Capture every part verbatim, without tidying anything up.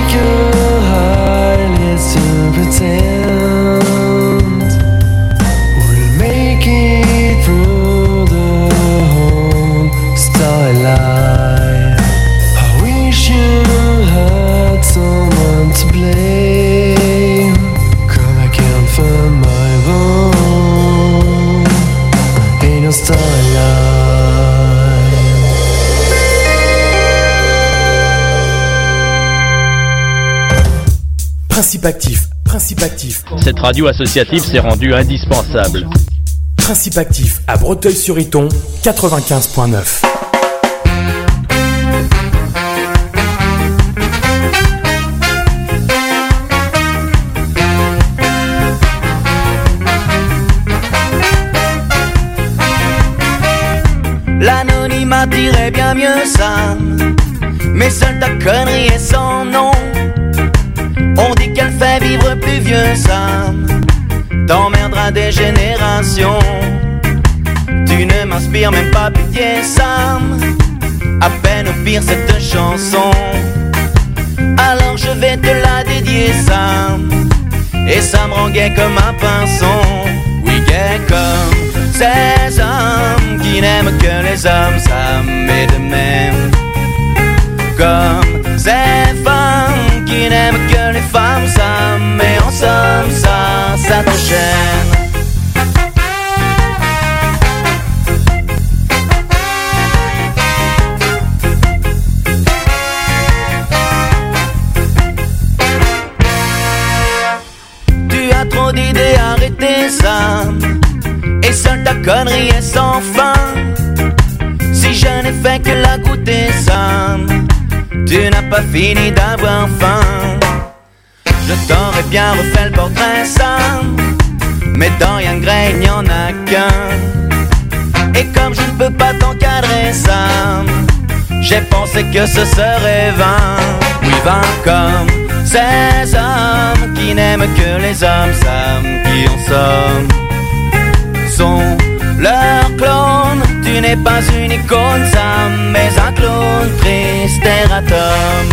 like you're highly to pretend we'll make it through the whole starlight. I wish you had someone to blame, 'cause I can't find my own in your starlight. Principe actif, principe actif. Cette radio associative s'est rendue indispensable. Principe actif à Breteuil-sur-Iton, quatre-vingt-quinze virgule neuf. L'anonymat dirait bien mieux ça, mais seule ta connerie et son nom. On dit qu'elle fait vivre plus vieux, Sam, t'emmerdera des générations. Tu ne m'inspires même pas pitié, Sam, à peine au pire cette chanson. Alors je vais te la dédier, Sam, et ça me rend gay comme un pinson. Oui, gay comme ces hommes qui n'aiment que les hommes, Sam, et de même comme ces femmes qui n'aiment que les femmes, Sam, mais en somme, ça, ça t'enchaîne. Tu as trop d'idées, arrêtez ça, et seule ta connerie est sans fin. Si je n'ai fait que la goûter, Sam, tu n'as pas fini d'avoir faim. Je t'aurais bien refait le portrait, Sam, mais dans Yann Gray, il n'y en a qu'un. Et comme je ne peux pas t'encadrer, Sam, j'ai pensé que ce serait vain. Oui, vain comme ces hommes qui n'aiment que les hommes, Sam, qui en somme sont leurs clones. Tu n'es pas une icône, Sam, mais un clone triste erratum.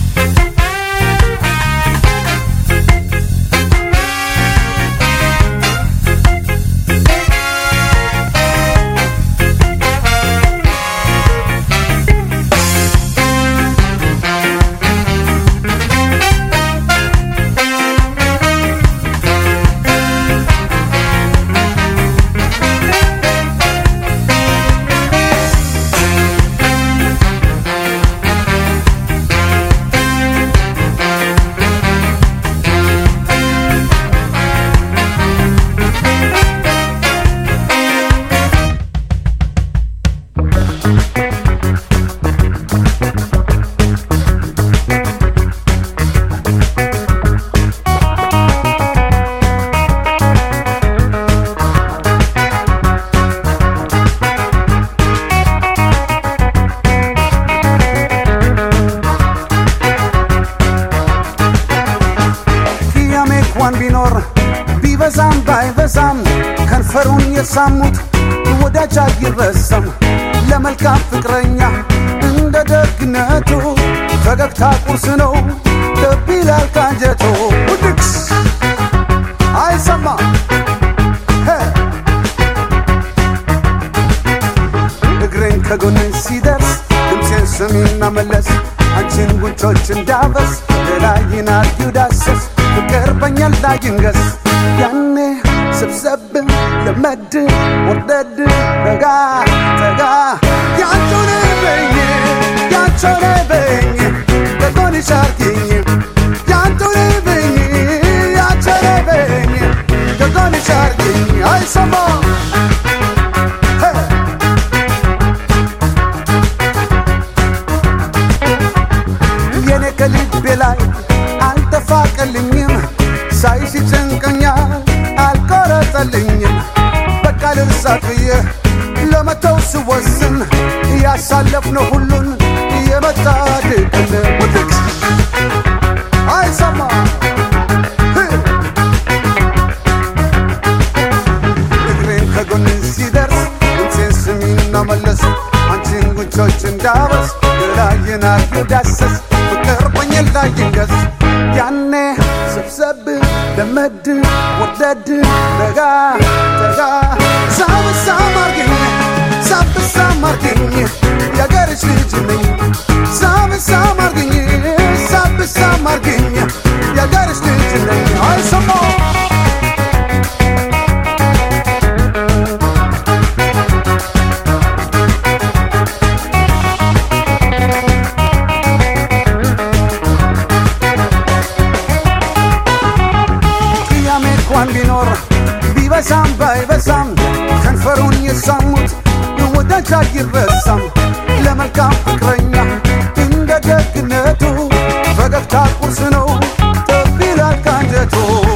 ሳሙት ወዳጅ አይረሳም ለመልካም ፍቅረኛ እንደ ደግነቱ ፈገግታ ቁርስ ነው ልብ ይላል ካንጀቱ ውድቅስ አይሰማ እግሬን ከጎኔ ሲደርስ ድምፄን ስሚና መለስ አንቺን ጉንጮች እንዳበስ ሌላይን አርጊው ዳሰስ ፍቅር በኛ ላይ ይንገስ ያኔ ሰብሰብ ለመድ ወደድ ረጋ ተጋ ያንቺን በኝ ያንቺን በኝ ከጎኔ ሻርኪኝ ያንቺን በኝ ያንቺን በኝ ከጎኔ ሻርኪኝ አይሰማ የኔ ከልቤ ላይ አልተፋቀልኝም ሳይሽ ጭንቀኛል አልቆረጠልኝም በቃ ልርሳት ብዬ ለመተው ስወስን ያሳለፍነው ሁሉን የመጣ ድቅል ውድቅ አይሰማ እግሬን ከጎን ሲደርስ ድምፄን ስሚና መለስ አንቺን ጉንጮች እንዳበስ ገላዬን አርጊው ዳሰስ ፍቅር በቅርበኝ ላይ ይንገስ ያኔ ሰብሰብ ለመድ ወደድ ደጋ ደጋ ሳብሳ ማርገኝ ሳብሳ ማርገኝ ያገርሽ ልጅ ነኝ ሳብሳ ማርገኝ ሳብሳ ማርገኝ ያገርሽ ልጅ ነኝ አይሰማ ቢኖር ቢበሳም ባይበሳም ከንፈሩን የሳሙት ወዳጅ አይረሳም ለመልካም ፍቅረኛ እንደ ደግነቱ ፈገግታ ቁርስ ነው ጠብ ይላል ካንጀቱ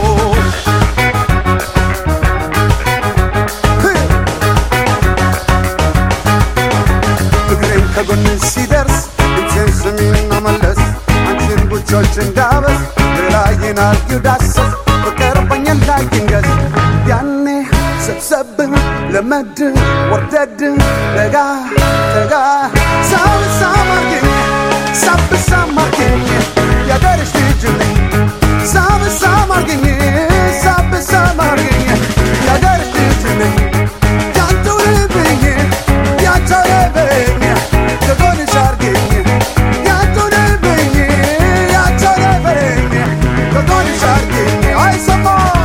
ፍቅሬም ከጎን ሲደርስ ድምፄን ስሚና መለስ አንቺን ጉቾች እንዳበስ ሌላዬን አርጊው ዳሰስ በቅርበኝ ላይ ይንገስ ያኔ ሰብሰብ ለመድ ወርደድ ደጋ ደጋ ሳብሳ ማርገኝ ሳብሳ ማርገኝ ያገርሽ ልጅ ነኝ ሳብሳ ማርገኝ ሳብሳ ማርገኝ ያገርሽ ልጅ ነኝ ያንተው ልብኝ ያንተው ልብኝ ከጎንሽ አርገኝ ያንተው ልብኝ ያንተው ልብኝ ከጎንሽ አርገኝ አይሰማ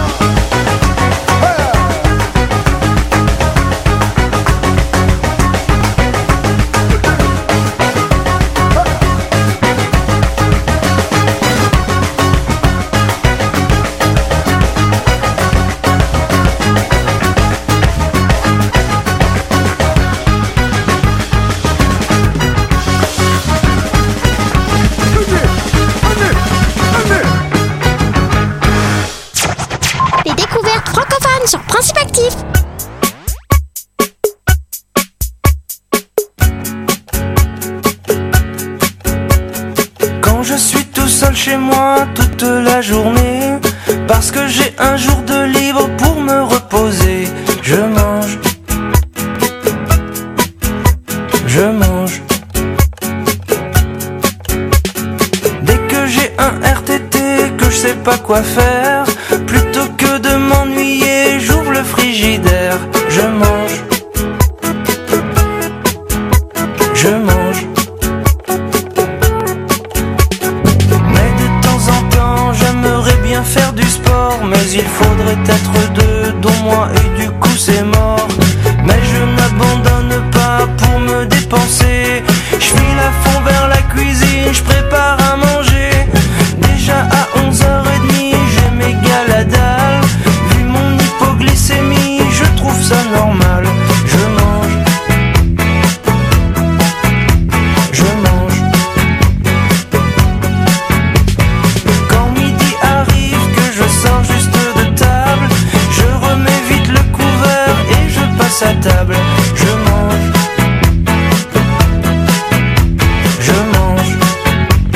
sur Principe Actif. Quand je suis tout seul chez moi toute la journée, parce que j'ai un jour de libre pour me reposer, je mange, je mange. Dès que j'ai un R T T que je sais pas quoi faire, plutôt que de m'ennuyer, j'ouvre le frigidaire, je mange, je mange. Mais de temps en temps, j'aimerais bien faire du sport, mais il faudrait être deux, dont moi, et du coup c'est mort. Mais je n'abandonne pas pour me dépenser, je file à fond vers la cuisine, je prépare à manger. Déjà à onze heures trente, j'ai méga la dalle. Vu mon hypoglycémie, je trouve ça normal. Je mange, je mange. Quand midi arrive, que je sors juste de table, je remets vite le couvert et je passe à table. Je mange, je mange.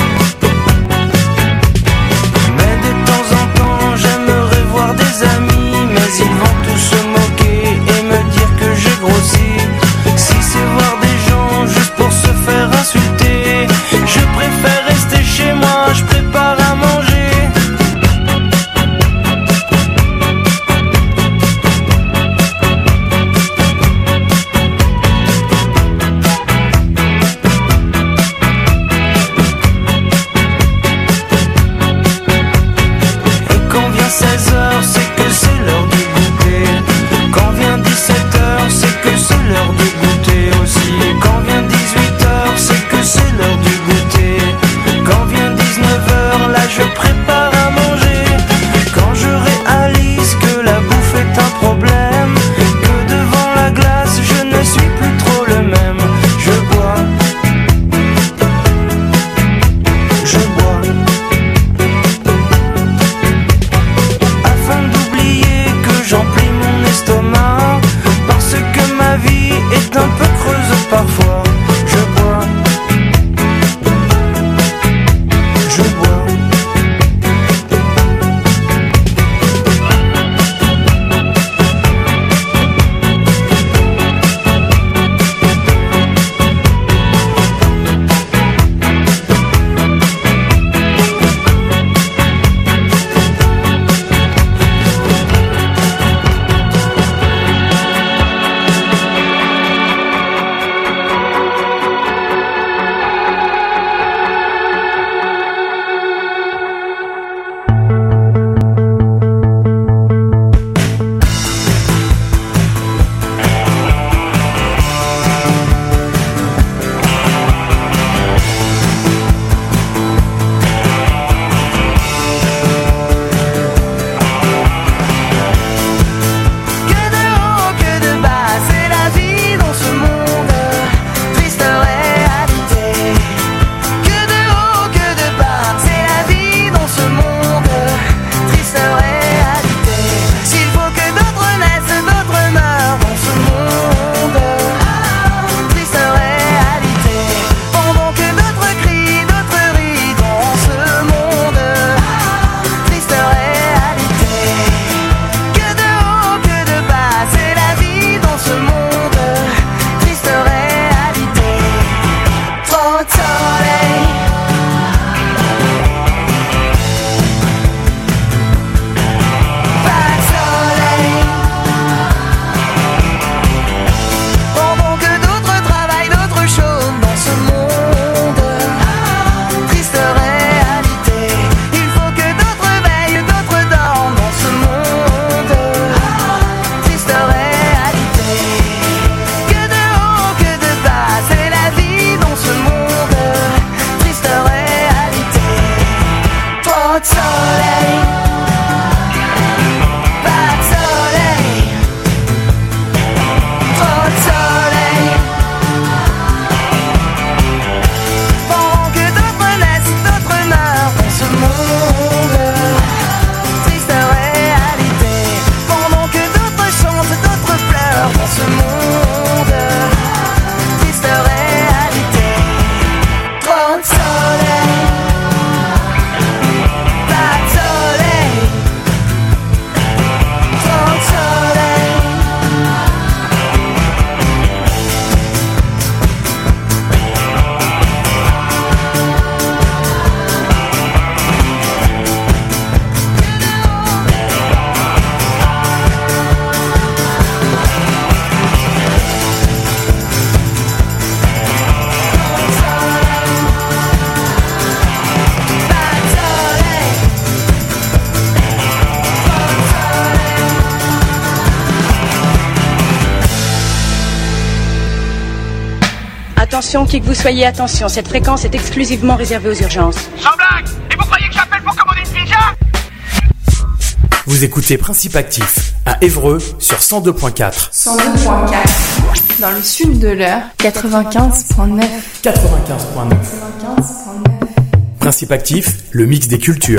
Attention, qui que vous soyez, attention, cette fréquence est exclusivement réservée aux urgences. Sans blague! Et vous croyez que j'appelle pour commander une pizza? Vous écoutez Principe Actif à Évreux sur cent deux point quatre. cent deux point quatre. Dans le sud de l'heure, quatre-vingt-quinze point neuf. quatre-vingt-quinze point neuf. quatre-vingt-quinze point neuf. Principe Actif, le mix des cultures.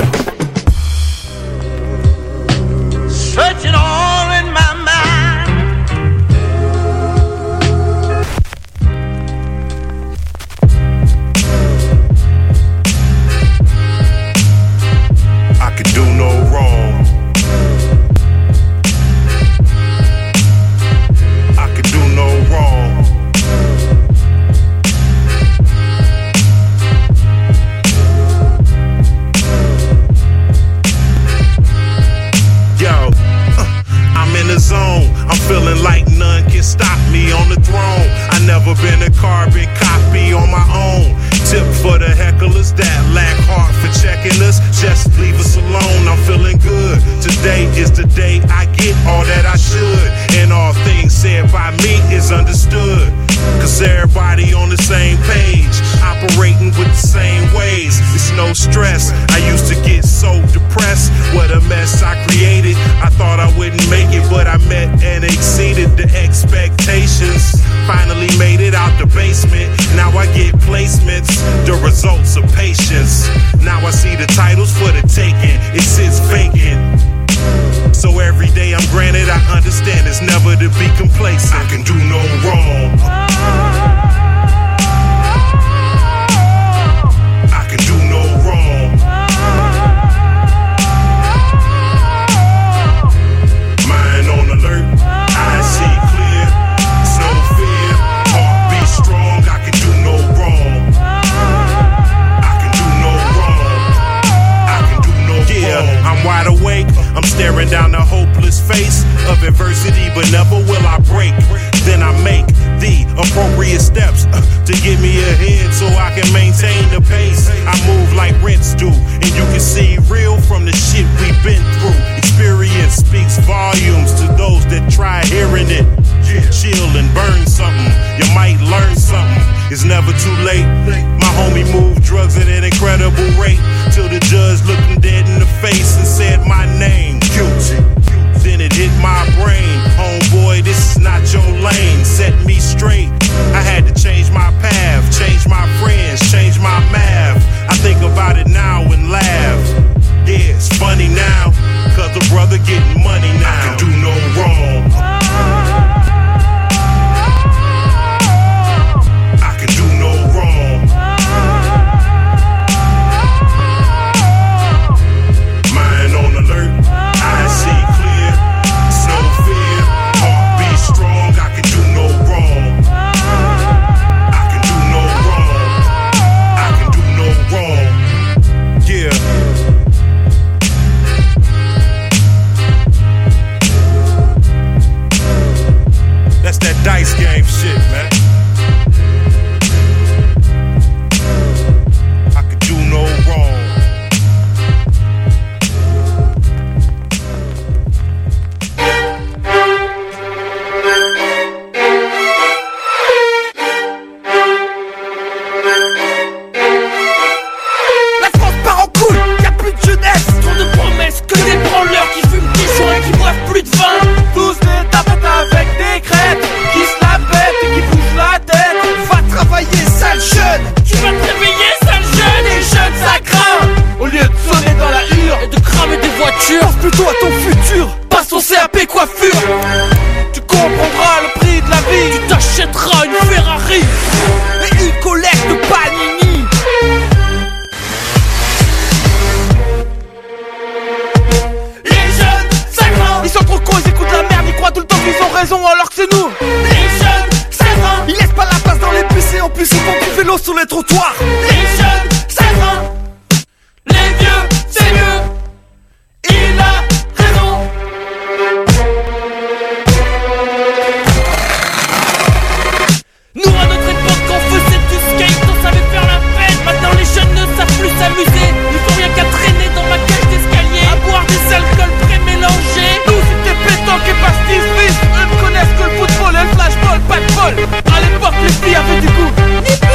Searching all in my mind. I could do no wrong. I could do no wrong. Yo, uh, I'm in the zone. I'm feeling like none can stop me on the throne. I never been a carbon copy on my own. Tip for the hecklers that lack heart for checking us. Just leave us alone. I'm feeling good. Today is the day I get all that I should. And all things said by me is understood. Cause everybody on the same page, operating with the same ways. It's no stress. I used to get so depressed. What a mess I created. I thought I wouldn't make it, but I met and exceeded the expectations. Finally made it out the basement. Now I get placements, the results of patience. Now I see the titles for the taking. It sits vacant. So every day I'm granted, I understand it's never to be complacent. I can do no wrong. I can do no wrong. Mind on alert, I see clear. It's no fear, heart beat strong. I can do no wrong. I can do no wrong. I can do no wrong. Yeah, I'm wide awake. I'm staring down the hopeless face of adversity, but never will I break. Then I make the appropriate steps uh, to get me ahead so I can maintain the pace. I move like rents do, and you can see real from the shit we've been through. Experience speaks volumes to those that try hearing it. Yeah. Chill and burn something, you might learn something. It's never too late. My homie moved drugs at an incredible rate till the judge looked him dead in the face and said my name. Guilty. Then it hit my brain. Homeboy, this is not your lane. Set me straight. I had to change my path, change my friends, change my math. I think about it now and laugh. Yeah, it's funny now, cause the brother getting money now. I can do no wrong. I can do no wrong. Mind on alert, I see clear. It's no fear, heart beat strong. I can do no wrong. I can do no wrong. I can do no wrong. Yeah. That's that dice game shit, man. I could do no wrong. La France part en couille, y'a plus de jeunesse. Trop de promesses, que des branleurs qui fument des joints et qui boivent plus de vin. Tous des tapettes avec des crêtes, qui se la pètent et qui bougent la tête. Va travailler, sale jeune. Tu vas te réveiller, sale jeune. Les jeunes, ça craint. Au lieu de sonner dans la hure et de cramer des voitures, pense plutôt à ton futur. Passe ton C A P coiffure. Tu comprendras le prix de la vie. Tu t'achèteras une Ferrari et une collecte de Panini. Les jeunes, ça craint. Ils sont trop cons, ils écoutent la merde. Ils croient tout le temps qu'ils ont raison alors que c'est nous. Les jeunes, ça craint. Ils laissent pas la place dans les bus et en plus ils font du vélo sur les trottoirs. Les jeunes, ça craint. Les vieux, c'est mieux. Il a raison. Nous à notre époque quand on faisait du skate, on savait faire la fête. Maintenant les jeunes ne savent plus s'amuser. Ils font rien qu'à traîner dans ma cage d'escalier, à boire des alcools pré-mélangés. Nous c'était pétanque et pastis-bis. Eux ne connaissent que le football et le flashball, pas de bol. À l'époque les filles avaient du goût.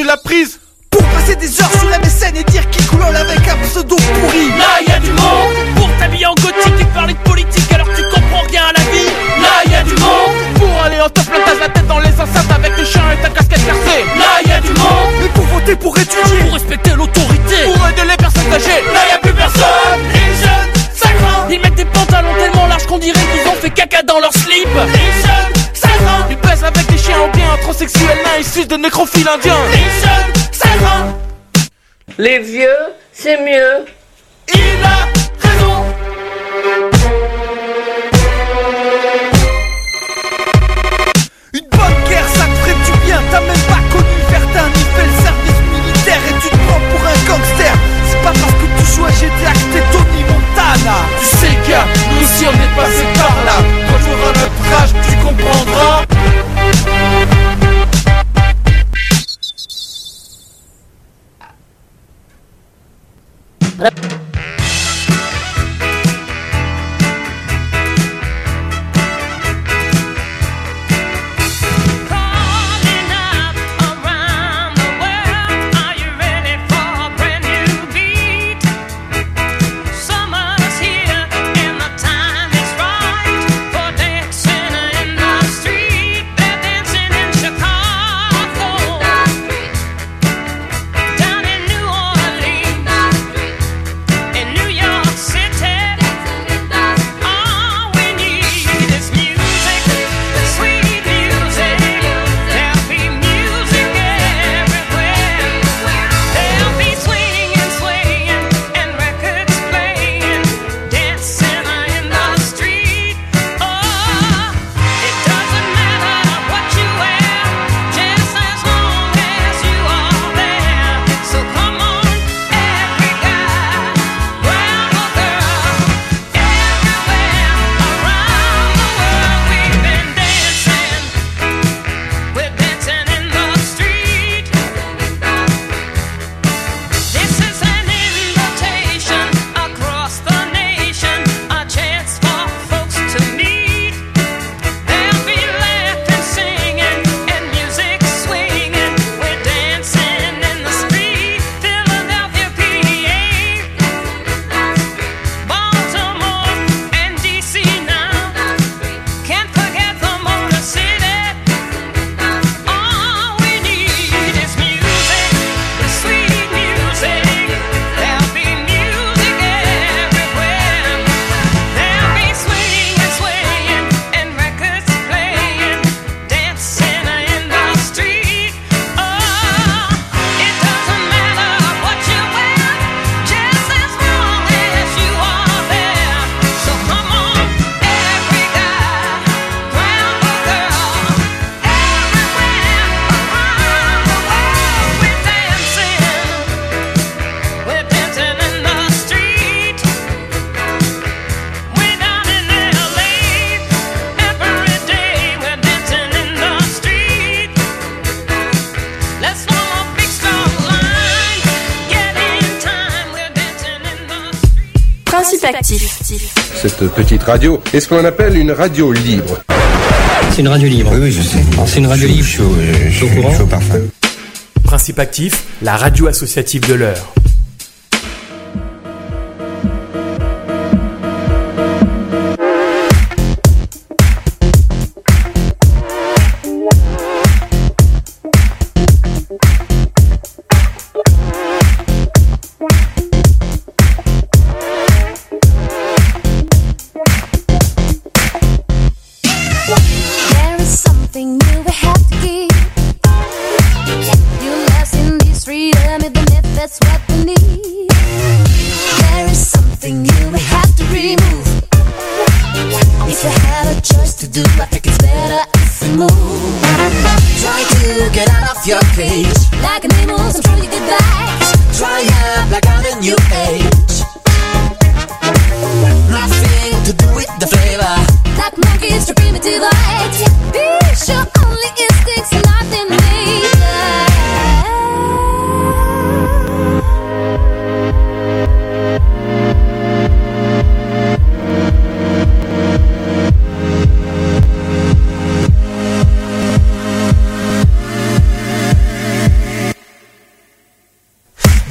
tu l'as prise pour passer des heures sur M S N et dire qu'il coulole avec un pseudo pourri. Là y'a du monde pour t'habiller en gothique et parler de politique alors que tu comprends rien à la vie. Là y'a du monde pour aller en top plantage la tête dans les enceintes avec tes chiens et ta casquette percée. Là y'a du monde mais pour voter, pour étudier, pour respecter l'autorité, pour aider les personnes âgées. Là y'a plus personne. Les jeunes, ça craint. Ils mettent des pantalons tellement larges qu'on dirait qu'ils ont fait caca dans leur slip. Les jeunes, ça craint. Ils baissent avec des chiens ou bien un transsexuel nain issus de nécrophiles indiens. Les jeunes, ça craint. Les vieux, c'est mieux. Il a raison. Une bonne guerre, ça te ferait du bien. T'as même pas connu Verdun ni fait le service militaire et tu te prends pour un gangster. C'est pas parce que tu joues à G T A que t'es Tony Montana. Tu sais gars, nous aussi on est passé par là. Quand tu auras notre âge, tu comprendras. Cette petite radio est ce qu'on appelle une radio libre. C'est une radio libre. Oui, oui, je sais. C'est une radio libre. Chaud, chaud, chaud, chaud parfum. Principe Actif, la radio associative de l'heure.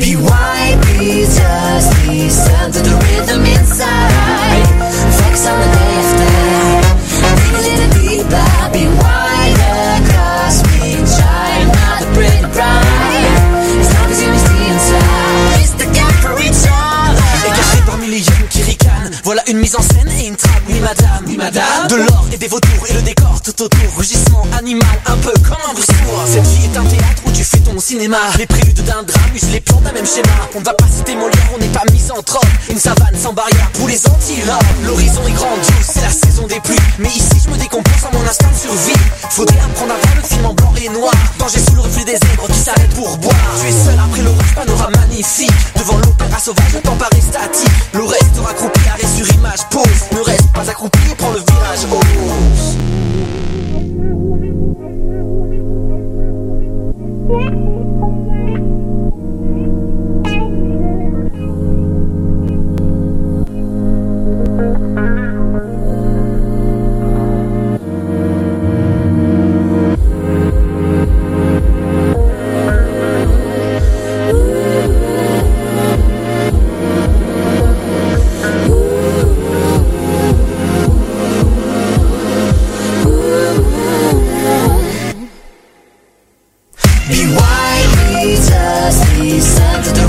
B Y B, just listen to the rhythm inside. Flex on the day after, dig a little deeper. Be wider, cosmic child, not a pretty bride. As long as you stay inside, it's the gap for each other. Et caché parmi les yeux qui ricanent, voilà une mise en scène et une trappe. Oui madame, oui madame, de l'or et des vautours et le décor tout autour. Rugissement animal, un peu comme un brussoir. Cette vie est un théâtre où tu fais ton cinéma. Les préludes d'un drame usent les plans d'un même schéma. On ne va pas citer Molière, on n'est pas misanthrope. Une savane sans barrière pour les antilopes. L'horizon est grandiose, c'est la saison des pluies. Mais ici je me décompose à mon instinct de survie. Faudrait apprendre à voir le film en blanc et noir. Danger sous le reflet des zèbres qui s'arrêtent pour boire. Tu es seul après l'orage, panorama magnifique. Devant l'opéra sauvage, le temps paraît statique. Le reste accroupi, arrêt sur image, pause. Ne reste pas accroupi et prends le virage, ose. B Y B, just listen to the